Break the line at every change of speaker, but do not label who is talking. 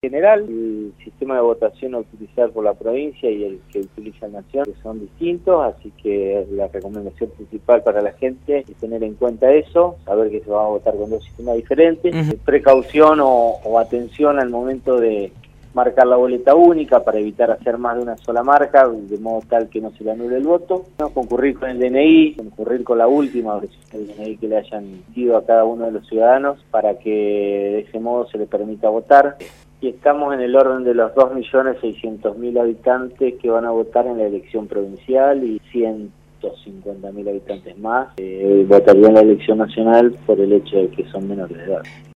general, el sistema de votación a utilizar por la provincia y el que utiliza la Nación son distintos, así que la recomendación principal para la gente es tener en cuenta eso, saber que se va a votar con dos sistemas diferentes, precaución o atención al momento de marcar la boleta única para evitar hacer más de una sola marca, de modo tal que no se le anule el voto, ¿no? Concurrir con el DNI, concurrir con la última versión del DNI que le hayan emitido a cada uno de los ciudadanos para que de ese modo se le permita votar. Y estamos en el orden de los 2.600.000 habitantes que van a votar en la elección provincial y 150.000 habitantes más votarían en la elección nacional por el hecho de que son menores de edad.